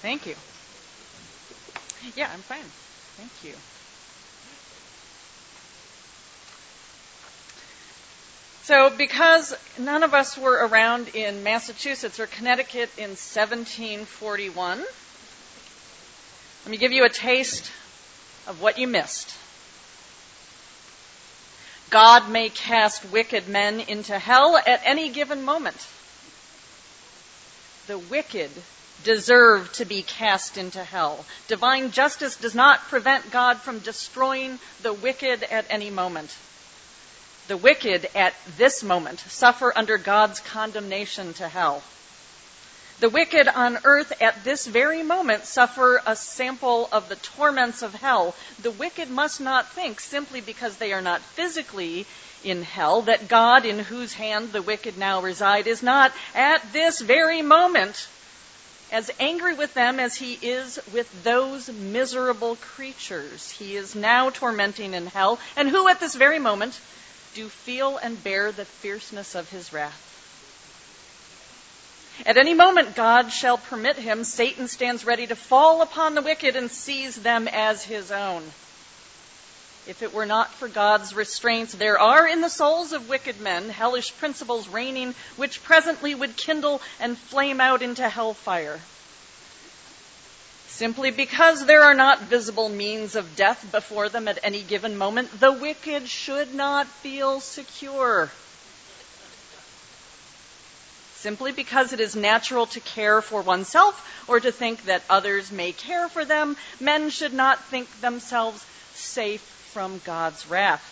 Thank you. Yeah, I'm fine. Thank you. So because none of us were around in Massachusetts or Connecticut in 1741, let me give you a taste of what you missed. God may cast wicked men into hell at any given moment. The wicked deserve to be cast into hell. Divine justice does not prevent God from destroying the wicked at any moment. The wicked at this moment suffer under God's condemnation to hell. The wicked on earth at this very moment suffer a sample of the torments of hell. The wicked must not think, simply because they are not physically in hell, that God, in whose hand the wicked now reside, is not at this very moment as angry with them as he is with those miserable creatures he is now tormenting in hell, and who at this very moment do feel and bear the fierceness of his wrath. At any moment God shall permit him. Satan stands ready to fall upon the wicked and seize them as his own. If it were not for God's restraints, there are in the souls of wicked men hellish principles reigning, which presently would kindle and flame out into hellfire. Simply because there are not visible means of death before them at any given moment, the wicked should not feel secure. Simply because it is natural to care for oneself or to think that others may care for them, men should not think themselves safe from God's wrath.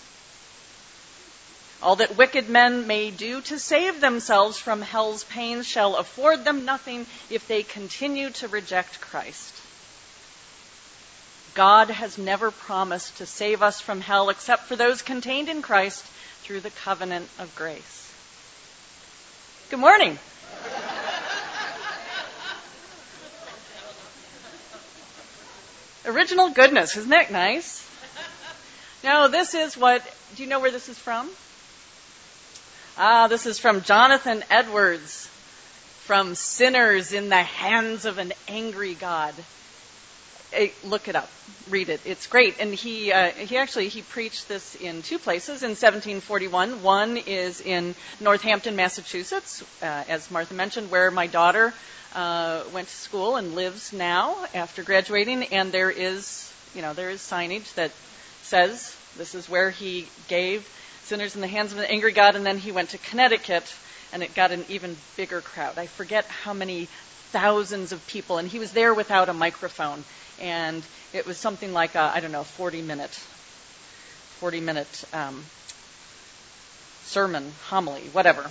All that wicked men may do to save themselves from hell's pains shall afford them nothing if they continue to reject Christ. God has never promised to save us from hell except for those contained in Christ through the covenant of grace. Good morning. Original goodness, isn't that nice? Now, do you know where this is from? This is from Jonathan Edwards, from Sinners in the Hands of an Angry God. Hey, look it up, read it. It's great. And he preached this in two places in 1741. One is in Northampton, Massachusetts, as Martha mentioned, where my daughter went to school and lives now after graduating. And there is signage that says this is where he gave Sinners in the Hands of an Angry God. And then he went to Connecticut, and it got an even bigger crowd. I forget how many thousands of people. And he was there without a microphone. And it was something like 40-minute sermon, homily, whatever.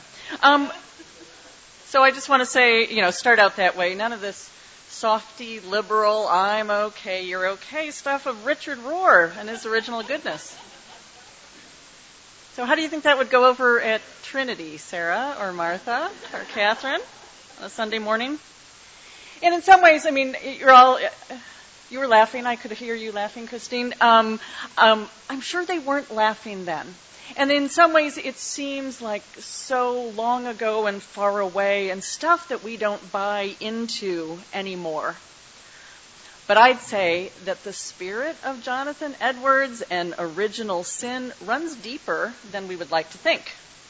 So I just want to say, start out that way. None of this softy, liberal, I'm okay, you're okay stuff of Richard Rohr and his original goodness. So how do you think that would go over at Trinity, Sarah or Martha or Catherine on a Sunday morning? And in some ways, you were laughing. I could hear you laughing, Christine. I'm sure they weren't laughing then. And in some ways, it seems like so long ago and far away and stuff that we don't buy into anymore. But I'd say that the spirit of Jonathan Edwards and original sin runs deeper than we would like to think.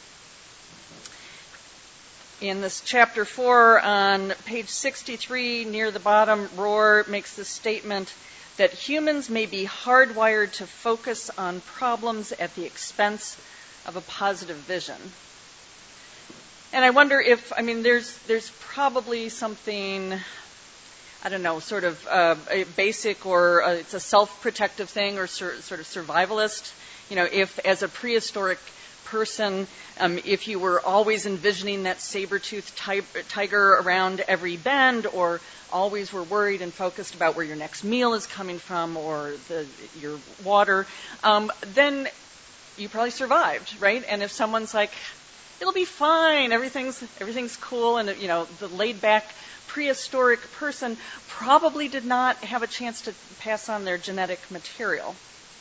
In this chapter 4 on page 63 near the bottom, Rohr makes the statement that humans may be hardwired to focus on problems at the expense of a positive vision. And I wonder if, there's probably something, sort of a basic or it's a self-protective thing or sort of survivalist. If as a prehistoric person, if you were always envisioning that saber-toothed tiger around every bend, or always were worried and focused about where your next meal is coming from or your water, then you probably survived, right? And if someone's like, it'll be fine, everything's cool, and the laid-back prehistoric person probably did not have a chance to pass on their genetic material.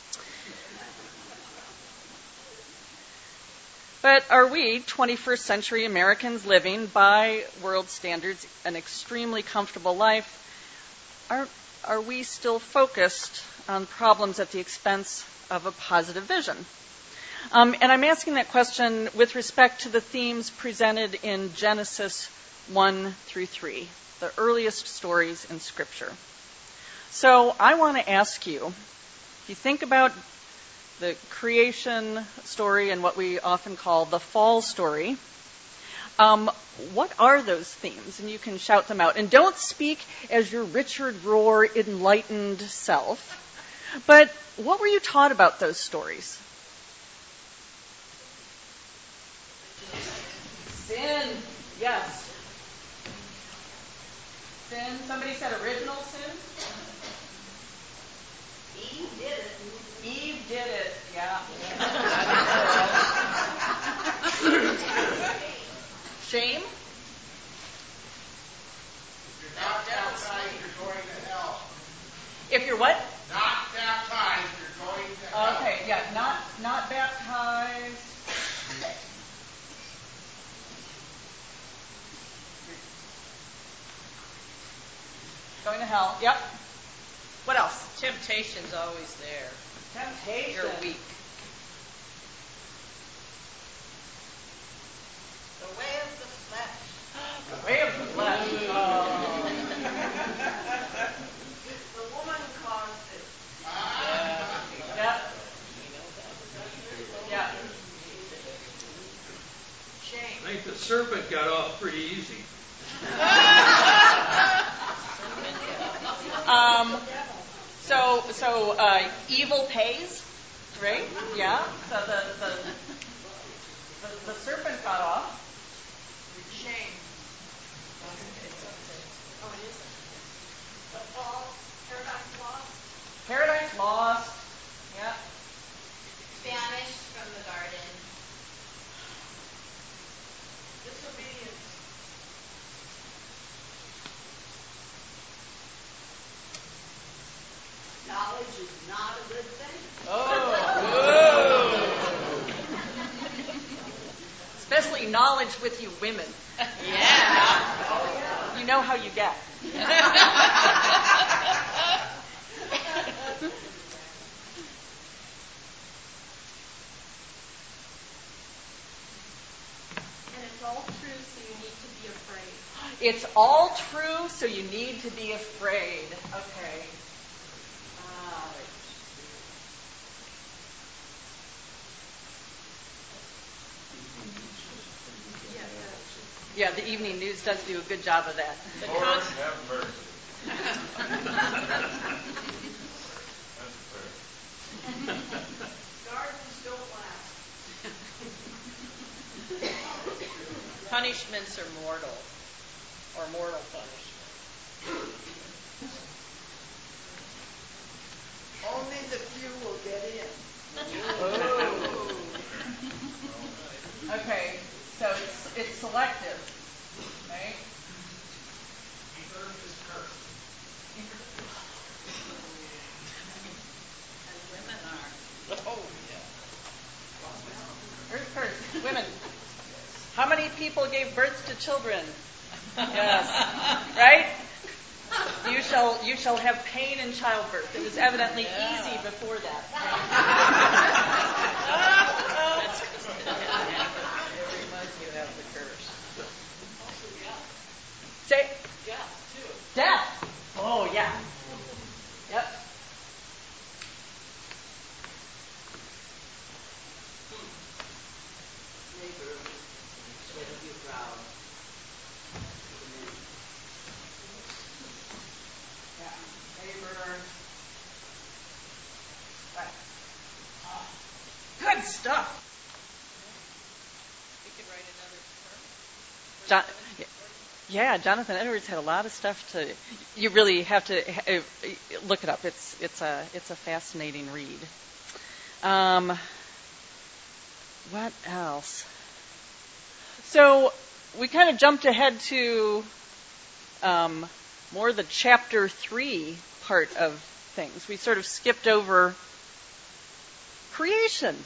But are we, 21st century Americans, living, by world standards, an extremely comfortable life are we still focused on problems at the expense of a positive vision? And I'm asking that question with respect to the themes presented in Genesis 1 through 3, the earliest stories in Scripture. So I want to ask you, if you think about the creation story and what we often call the fall story, what are those themes? And you can shout them out. And don't speak as your Richard Rohr enlightened self, but what were you taught about those stories? Sin, yes. Sin, somebody said original sin? Eve did it. Eve did it, yeah. Shame? If you're not baptized, you're going to hell. If you're what? Not baptized, you're going to hell. Okay, yeah, not baptized. Going to hell, yep. What else? Temptation's always there. Temptation. You're weak. The way of the flesh. The way of the flesh. The woman caused it. Yep. Yeah. Shame. I think the serpent got off pretty easy. So evil pays, right? Yeah. So the serpent got off. Shame. Oh, it isn't. The fall. Paradise Lost. Paradise Lost. Yeah. Banished from the garden. Disobedience. Knowledge is not a good thing. Especially knowledge with you women. Yeah. You know how you get. And it's all true, so you need to be afraid. It's all true, so you need to be afraid. Okay. Yeah, the evening news does do a good job of that. Lord have mercy. That's fair. Gardens don't last. Punishments are mortal, or mortal punishment. Only the few will get in. Okay, so it's selective, right? The earth is cursed. And women are. Oh, yeah. Earth first, women. How many people gave birth to children? Yes. Right? You shall have pain in childbirth. It was evidently easy before that. That's because every month you have the curse. Also, death. Say Death, too. death. Oh yeah. Yep. Neighbor, sweat of your brow. Yeah. Neighbor. Right. Oh, good stuff. We could write another term. Yeah, Jonathan Edwards had a lot of stuff to. You really have to look it up. It's a fascinating read. What else? So we kind of jumped ahead to more the chapter 3 part of things. We sort of skipped over creation,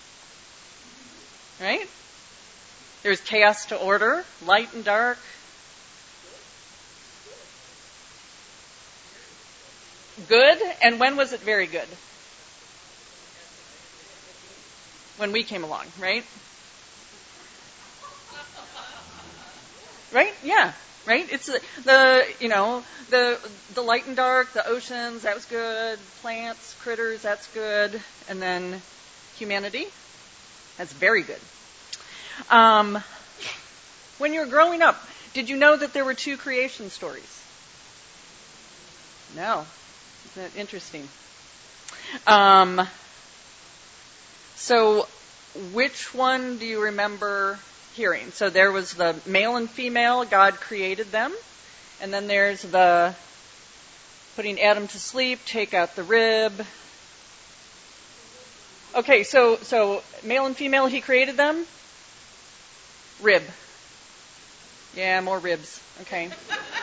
right? There's chaos to order, light and dark. good, and when was it very good? When we came along, right? Right? Yeah. Right? It's the light and dark, the oceans, that was good. Plants, critters, that's good. And then humanity, that's very good. When you were growing up, did you know that there were 2 creation stories? No. Isn't that interesting? So which one do you remember hearing? So there was the male and female, God created them. And then there's the putting Adam to sleep, take out the rib. Okay, so male and female, he created them? Rib. Yeah, more ribs. Okay.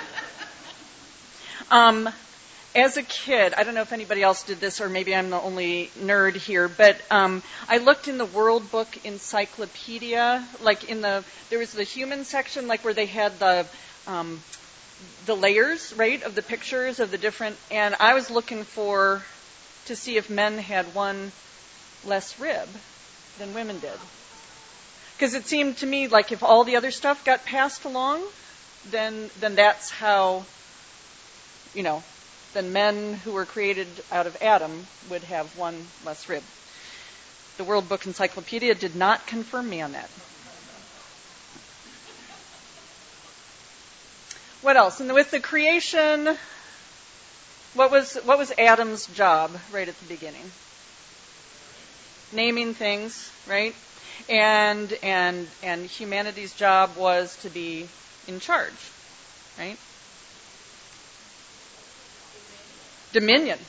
As a kid, I don't know if anybody else did this, or maybe I'm the only nerd here, but I looked in the World Book Encyclopedia, like there was the human section, like where they had the layers, right, of the pictures of the different, and I was looking to see if men had one less rib than women did. Because it seemed to me like if all the other stuff got passed along, then that's how, then men who were created out of Adam would have one less rib. The World Book Encyclopedia did not confirm me on that. What else? And with the creation, what was Adam's job right at the beginning? Naming things, right? And humanity's job was to be in charge, right? Dominion.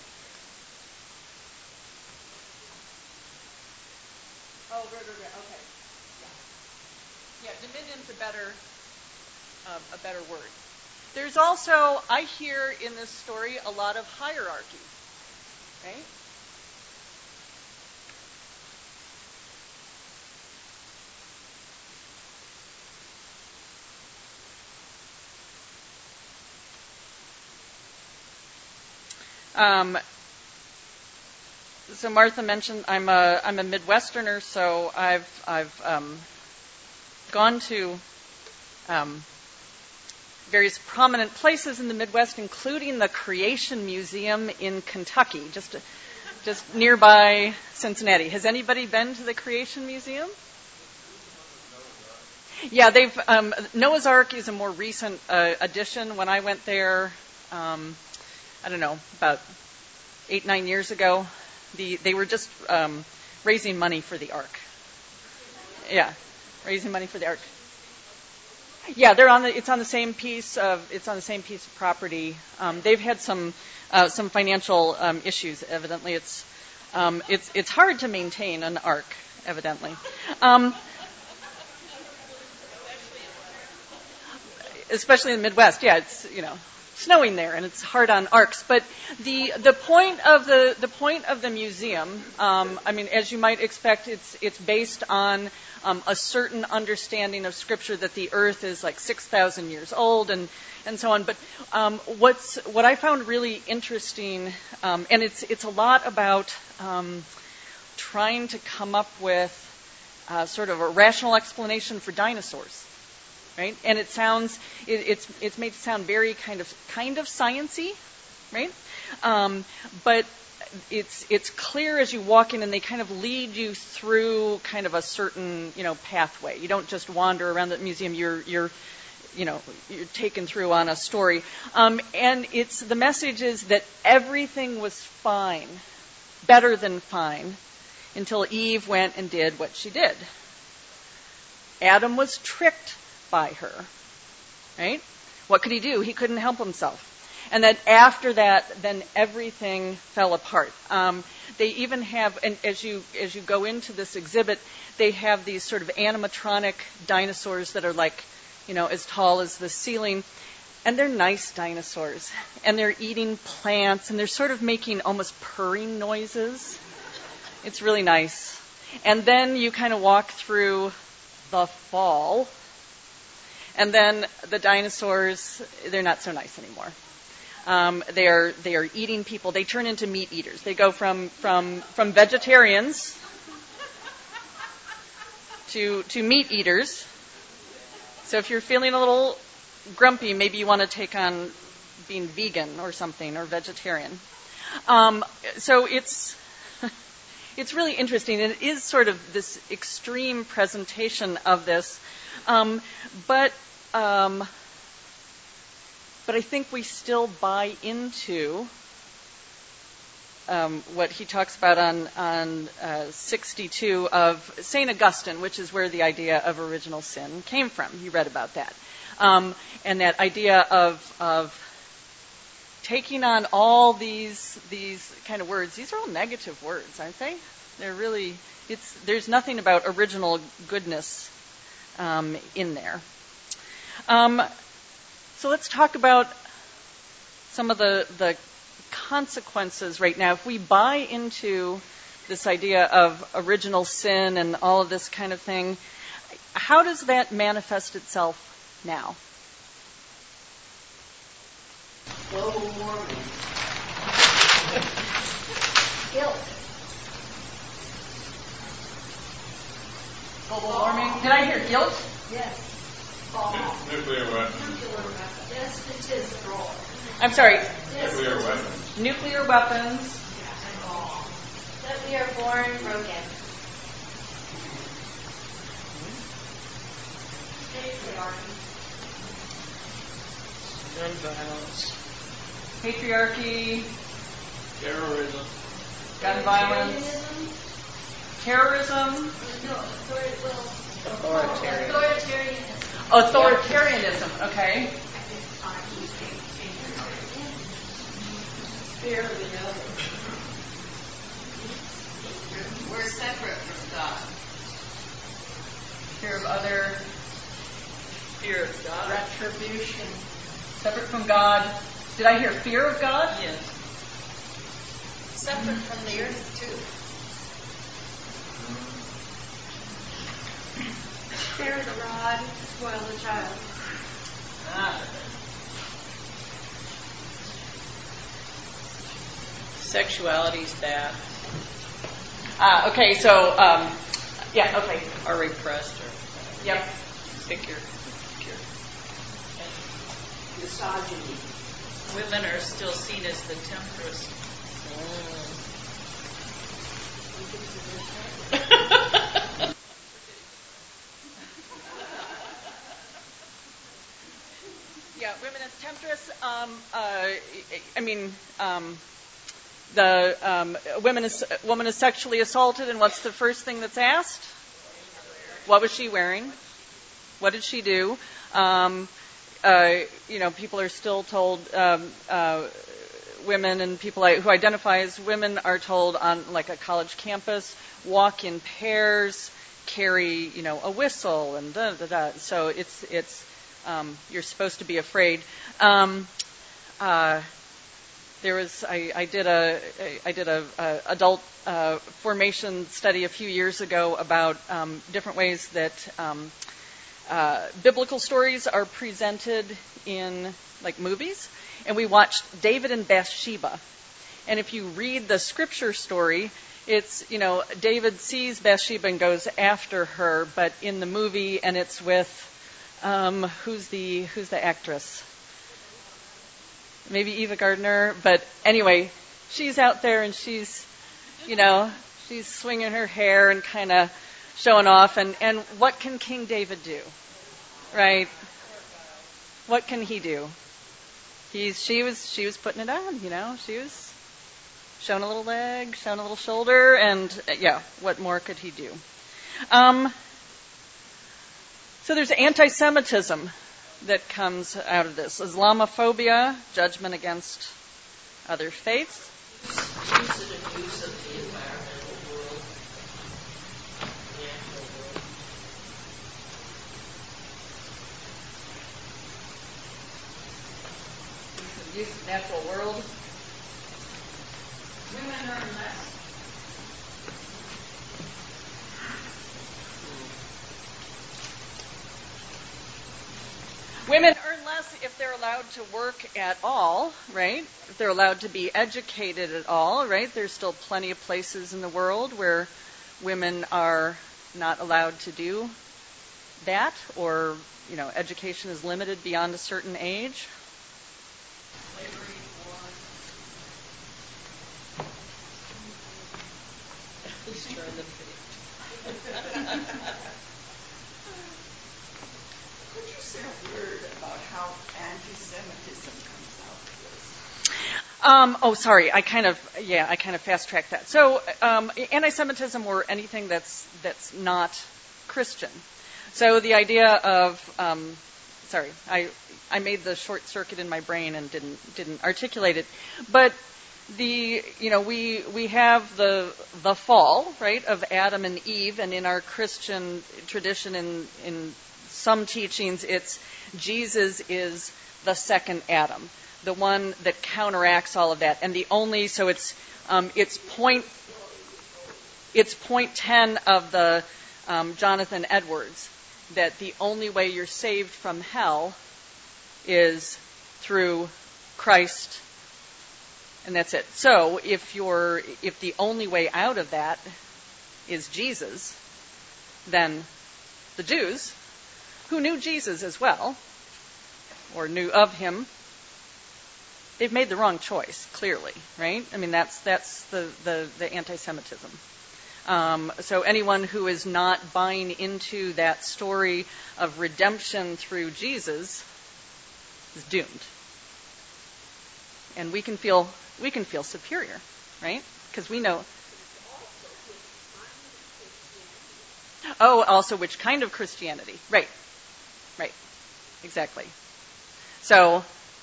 Oh, right, okay. Yeah, dominion's a better word. There's also, I hear in this story a lot of hierarchy, right? So Martha mentioned I'm a Midwesterner, so I've gone to various prominent places in the Midwest, including the Creation Museum in Kentucky, just nearby Cincinnati. Has anybody been to the Creation Museum? Yeah, Noah's Ark is a more recent addition. When I went there, I don't know, about 8-9 years ago, they were just raising money for the Ark. Yeah, raising money for the Ark. Yeah, it's on the same piece of property. They've had some financial issues. Evidently, it's hard to maintain an Ark. Evidently. Especially in the Midwest, yeah, it's snowing there, and it's hard on arcs. But the point of the museum, as you might expect, it's based on a certain understanding of Scripture that the Earth is like 6,000 years old, and so on. But what I found really interesting, and it's a lot about trying to come up with sort of a rational explanation for dinosaurs. Right? And it's made to sound very kind of sciencey, right? But it's clear as you walk in, and they kind of lead you through kind of a certain pathway. You don't just wander around the museum. You're taken through on a story. And the message is that everything was fine, better than fine, until Eve went and did what she did. Adam was tricked by her, right? What could he do? He couldn't help himself. And that after that, then everything fell apart. They even have, and as you go into this exhibit, they have these sort of animatronic dinosaurs that are like, as tall as the ceiling. And they're nice dinosaurs. And they're eating plants, and they're sort of making almost purring noises. It's really nice. And then you kind of walk through the fall. And then the dinosaurs, they're not so nice anymore. They are eating people. They turn into meat eaters. They go from vegetarians to meat eaters. So if you're feeling a little grumpy, maybe you want to take on being vegan or something, or vegetarian. So it's really interesting. It is sort of this extreme presentation of this, but I think we still buy into what he talks about on 62 of St. Augustine, which is where the idea of original sin came from. You read about that. And that idea of taking on all these kind of words. These are all negative words, aren't they? They're really, there's nothing about original goodness in there. So let's talk about some of the consequences right now. If we buy into this idea of original sin and all of this kind of thing, how does that manifest itself now? Global warming. Guilt. Global warming. Did I hear guilt? Yes. Nuclear weapons. Despotism. I'm sorry. Nuclear weapons. Nuclear weapons. That we are born broken. Gun violence. Patriarchy. Terrorism. Gun violence. Terrorism. Authoritarianism. Okay. Fear of the other. We're separate from God. Fear of other. Fear of God. Retribution. Separate from God. Did I hear fear of God? Yes. Separate from the earth, too. Spare the rod, spoil the child. Sexuality's bad. Okay, so, yeah, okay. Or repressed or Yep. pick your. Misogyny. Women are still seen as the temptress. Yeah, women as temptress. The woman is sexually assaulted, and what's the first thing that's asked? What was she wearing? What did she do? People are still told. Women and people who identify as women are told on like a college campus, walk in pairs, carry a whistle, and da da da. So it's you're supposed to be afraid. I did a adult formation study a few years ago about different ways that biblical stories are presented in like movies, and we watched David and Bathsheba. And if you read the scripture story, it's David sees Bathsheba and goes after her, but in the movie, and it's with who's the actress? Maybe Eva Gardner, but anyway, she's out there and she's swinging her hair and kind of showing off. And what can King David do, right? What can he do? She was putting it on, she was showing a little leg, showing a little shoulder, and what more could he do? So there's anti-Semitism that comes out of this. Islamophobia, judgment against other faiths. Use and abuse of the environmental world, the natural world. Use of natural world. Women earn less. Women earn less. unless if they're allowed to work at all, right? If they're allowed to be educated at all, right? There's still plenty of places in the world where women are not allowed to do that, or, education is limited beyond a certain age. Slavery, war. Please turn the page. Could you say a word about how anti-Semitism comes out of this? Sorry, I kind of fast-tracked that. So, anti-Semitism or anything that's not Christian. So the idea of, I made the short circuit in my brain and didn't articulate it, but we have the fall, right, of Adam and Eve, and in our Christian tradition, in some teachings, it's Jesus is the second Adam, the one that counteracts all of that, and it's point 10 of the Jonathan Edwards, that the only way you're saved from hell is through Christ, and that's it. So if the only way out of that is Jesus, then the Jews, who knew Jesus as well, or knew of him, they've made the wrong choice, clearly, right? I mean, that's the anti-Semitism. So anyone who is not buying into that story of redemption through Jesus is doomed. And we can feel superior, right? Because we know. Oh, also which kind of Christianity? Right. Exactly. So.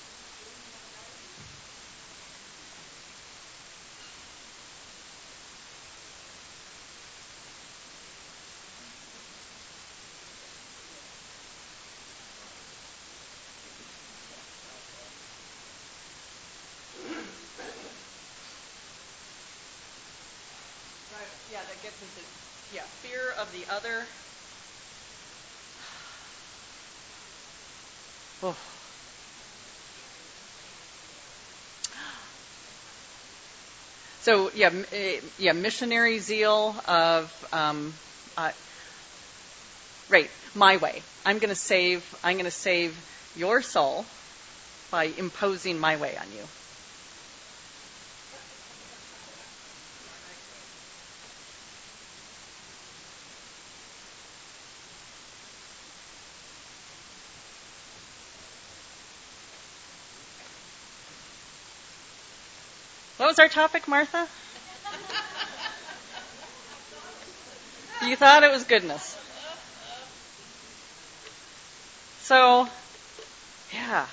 Yeah, that gets into fear of the other. Oh. So missionary zeal of my way. I'm going to save your soul by imposing my way on you. What was our topic, Martha? You thought it was goodness. So, yeah.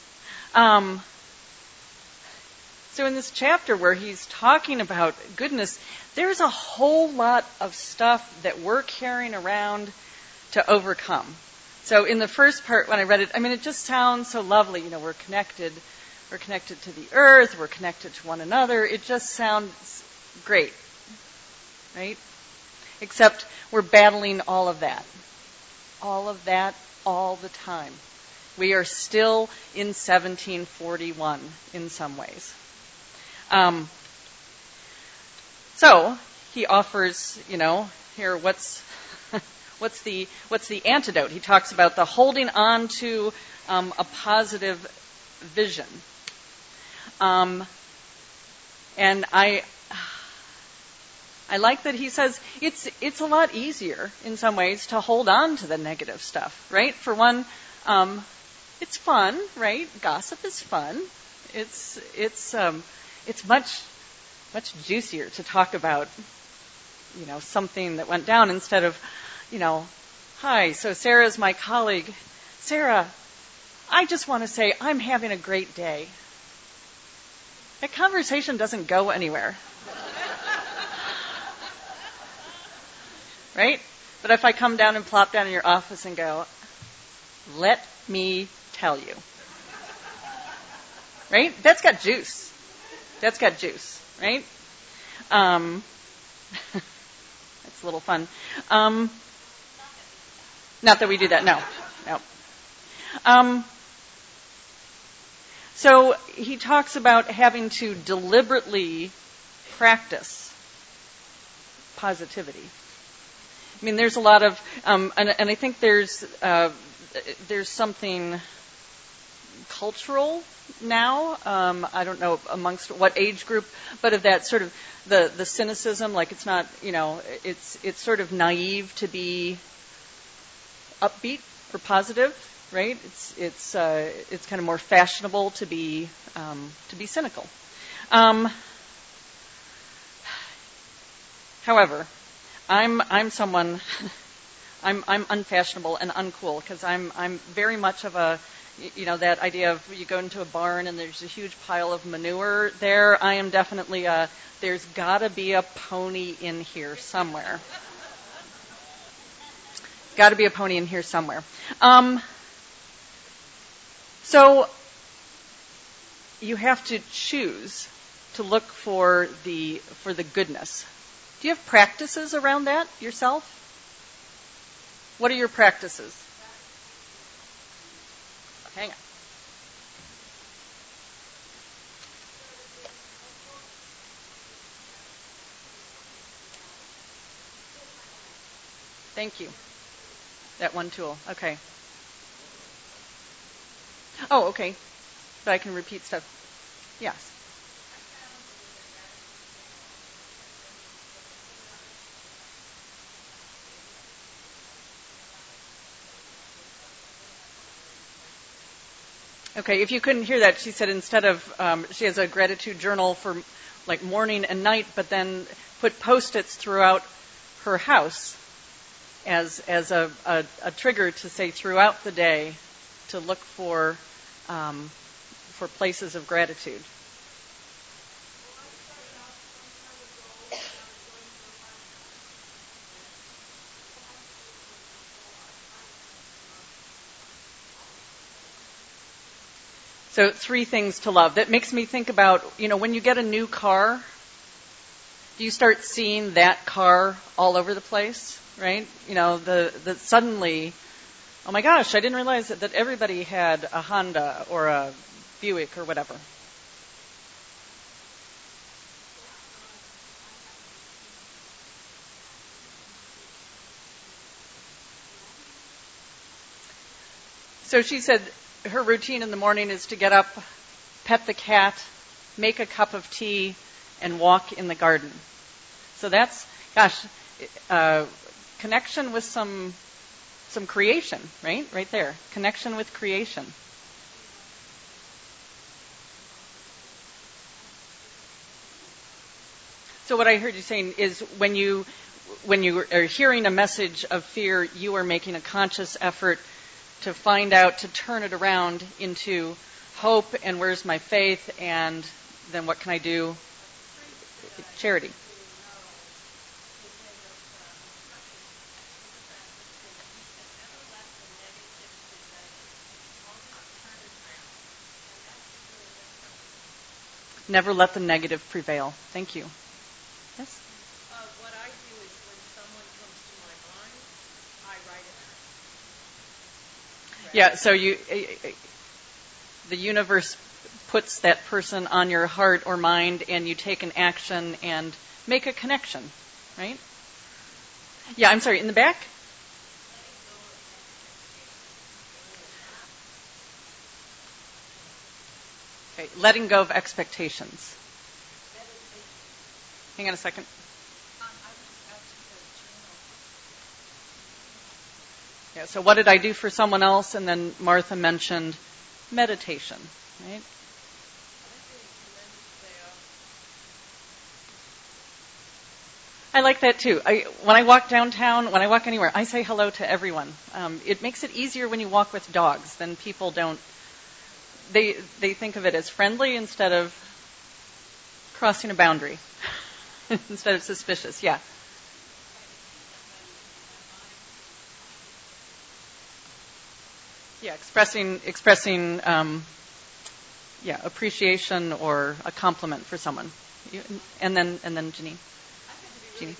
So in this chapter where he's talking about goodness, there's a whole lot of stuff that we're carrying around to overcome. So in the first part, when I read it, it just sounds so lovely. We're connected to the earth, we're connected to one another. It just sounds great, right? Except we're battling all of that all the time. We are still in 1741 in some ways. So he offers, here what's the antidote? He talks about the holding on to a positive vision. And I like that he says it's a lot easier in some ways to hold on to the negative stuff, right? For one, it's fun, right? Gossip is fun. It's much juicier to talk about, something that went down instead of, hi, so Sarah's my colleague. Sarah, I just want to say I'm having a great day. That conversation doesn't go anywhere. Right? But if I come down and plop down in your office and go, let me tell you. Right? That's got juice. Right? That's a little fun. Not that we do that, no. So he talks about having to deliberately practice positivity. I mean, there's a lot of, and I think there's something cultural now. I don't know amongst what age group, but of that sort of the cynicism, like it's not, it's sort of naive to be upbeat or positive, right? It's kind of more fashionable to be cynical. However, I'm someone I'm unfashionable and uncool because I'm very much of a that idea of you go into a barn and there's a huge pile of manure there. I am definitely there's gotta be a pony in here somewhere. Gotta be a pony in here somewhere. So you have to choose to look for the goodness. Do you have practices around that yourself? What are your practices? Hang on. Thank you. That one tool. Okay. Oh, okay. So I can repeat stuff. Yes. Okay, if you couldn't hear that, she said instead of, she has a gratitude journal for like morning and night, but then put Post-its throughout her house as a trigger to say throughout the day to look for places of gratitude. So 3 things to love. That makes me think about, when you get a new car, do you start seeing that car all over the place, right? The suddenly, oh my gosh, I didn't realize that everybody had a Honda or a Buick or whatever. So she said her routine in the morning is to get up, pet the cat, make a cup of tea, and walk in the garden. So that's, connection with some creation, right? Right there. Connection with creation. So what I heard you saying is when you are hearing a message of fear, you are making a conscious effort to find out, to turn it around into hope and where's my faith, and then what can I do? Charity. Never let the negative prevail. Thank you. Yes? What I do is when someone comes to my mind, I write it down. Yeah, so the universe puts that person on your heart or mind, and you take an action and make a connection, right? Yeah, I'm sorry, in the back? Okay, letting go of expectations. Hang on a second. Yeah, so what did I do for someone else? And then Martha mentioned meditation, right? I like that too. When I walk downtown, when I walk anywhere, I say hello to everyone. It makes it easier when you walk with dogs. Then people don't. They think of it as friendly instead of crossing a boundary, instead of suspicious. Yeah. Yeah, expressing appreciation or a compliment for someone. And then Jeanine. Jeannie.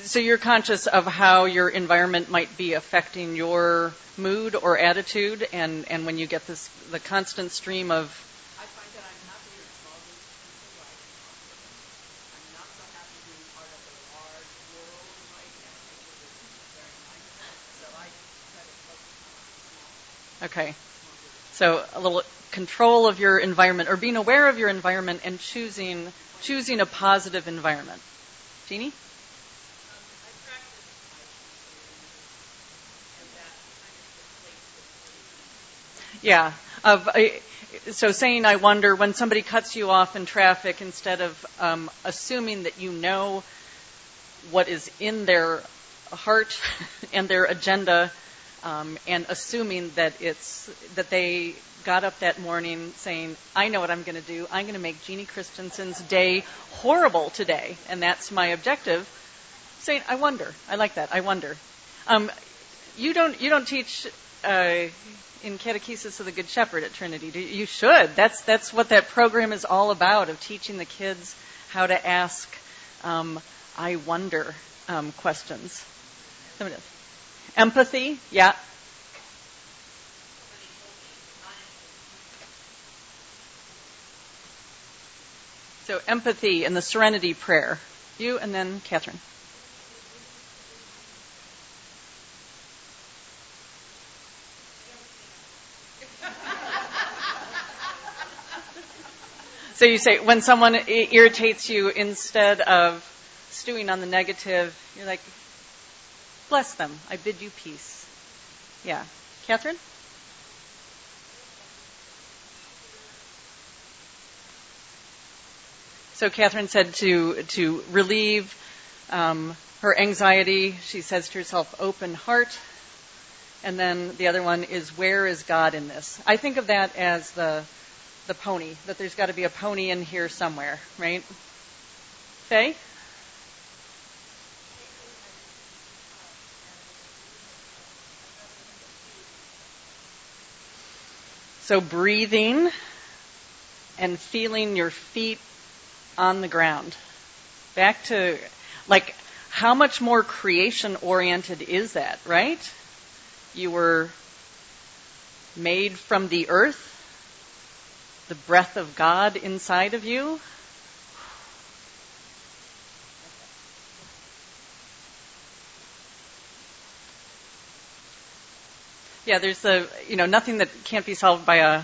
So you're conscious of how your environment might be affecting your mood or attitude, and when you get the constant stream of... I find that I'm happier in small groups of people where I can talk to them. I'm not so happy being part of a large world right and people just very mindful. So I try to focus on small Okay. groups. So a little control of your environment, or being aware of your environment and choosing a positive environment. Jeannie? I practice and that kind of deflates the Yeah. So saying "I wonder" when somebody cuts you off in traffic, instead of assuming that you know what is in their heart and their agenda, and assuming that they got up that morning saying, "I know what I'm going to do. I'm going to make Jeannie Christensen's day horrible today, and that's my objective." Saying, "I wonder." I like that. I wonder. You don't teach in Catechesis of the Good Shepherd at Trinity. You should. That's what that program is all about, of teaching the kids how to ask "I wonder" questions. Somebody else. Empathy, yeah. So empathy and the serenity prayer. You and then Catherine. So you say when someone irritates you, instead of stewing on the negative, you're like, "Bless them. I bid you peace." Yeah. Catherine? So Catherine said to relieve her anxiety, she says to herself, "Open heart." And then the other one is, "Where is God in this?" I think of that as the pony, that there's got to be a pony in here somewhere, right? Faye? So breathing and feeling your feet on the ground. Back to, like, how much more creation-oriented is that, right? You were made from the earth, the breath of God inside of you. Yeah, there's nothing that can't be solved by a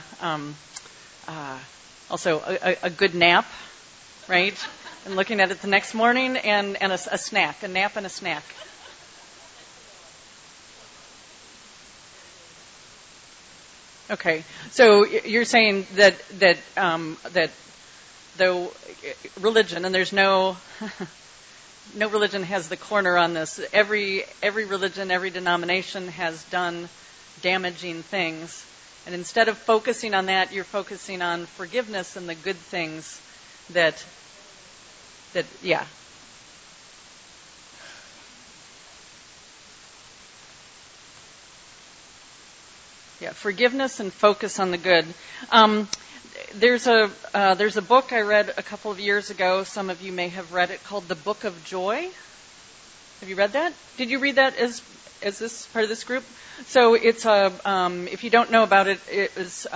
good nap, right? And looking at it the next morning, and a snack, a nap and a snack. Okay, so you're saying that though religion, and there's no religion has the corner on this. Every religion, every denomination has done damaging things, and instead of focusing on that, you're focusing on forgiveness and the good things that yeah. Yeah, forgiveness and focus on the good. There's a book I read a couple of years ago. Some of you may have read it, called The Book of Joy. Have you read that? Did you read that as this part of this group? So it's if you don't know about it, it was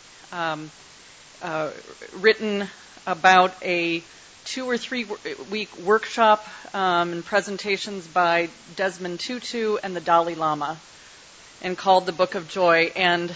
written about a 2 or 3 week workshop and presentations by Desmond Tutu and the Dalai Lama, and called The Book of Joy. And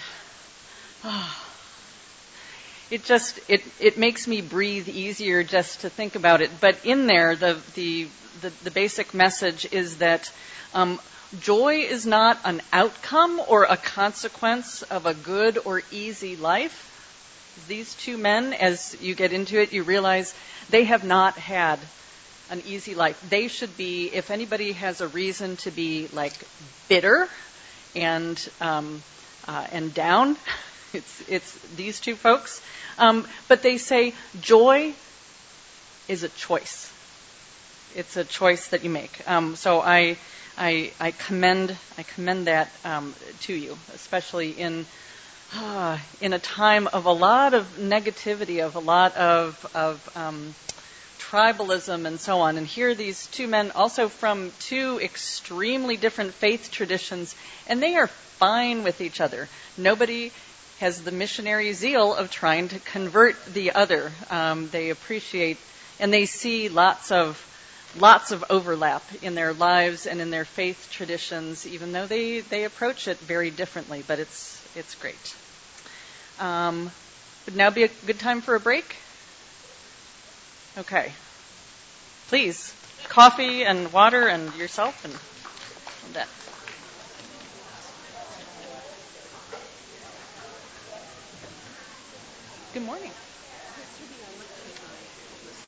it makes me breathe easier just to think about it. But in there, the basic message is that joy is not an outcome or a consequence of a good or easy life. These 2 men, as you get into it, you realize they have not had an easy life. They should be, if anybody has a reason to be like bitter and down, it's these 2 folks. But they say joy is a choice. It's a choice that you make. So I commend that to you, especially in a time of a lot of negativity, of a lot of tribalism and so on. And here are these two men also from two extremely different faith traditions, and they are fine with each other. Nobody has the missionary zeal of trying to convert the other. They appreciate and they see lots of overlap in their lives and in their faith traditions, even though they approach it very differently. But it's great. Would now be a good time for a break? Okay. Please, coffee and water and yourself and that. Good morning.